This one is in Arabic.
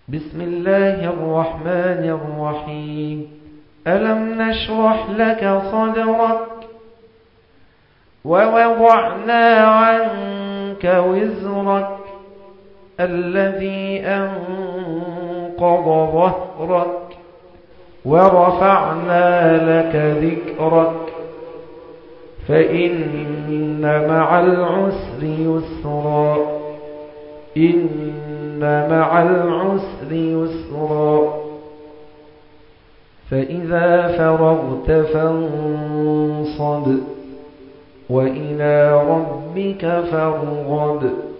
بسم الله الرحمن الرحيم. ألم نشرح لك صدرك ووضعنا عنك وزرك الذي أنقض ظهرك ورفعنا لك ذكرك فإن مع العسر يسرا إن مع العسر يسرا فإذا فرغت فانصب وإلى ربك فارغب.